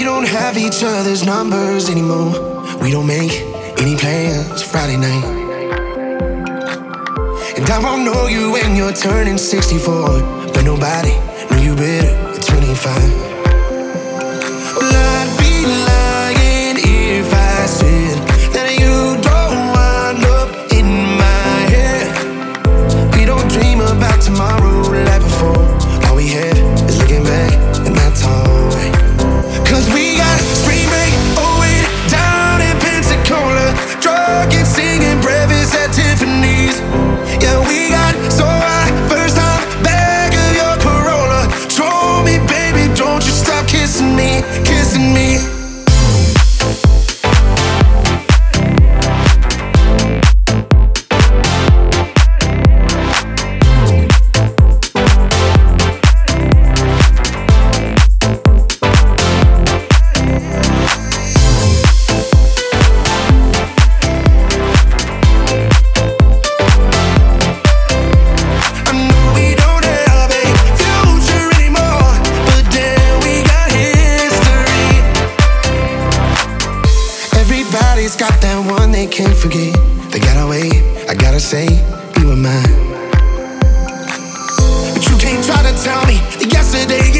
don't have each other's numbers anymore. We don't make any plans Friday night. And I won't know you when you're turning 64, but nobody knew you better at 25. Well, I'd be lying if I said that you don't wind up in my head. We don't dream about tomorrow like before. All we had is looking back, and that's alright. Cause we got spring break, oh wait, down in Pensacola, drunk and singing breakfast at Tiffany's. Yeah, we got so high, first time back of your Corolla. Show me, baby, don't you stop kissing me, kissing me. Got that one they can't forget. They gotta wait, I gotta say, you were mine. But you can't try to tell me that yesterday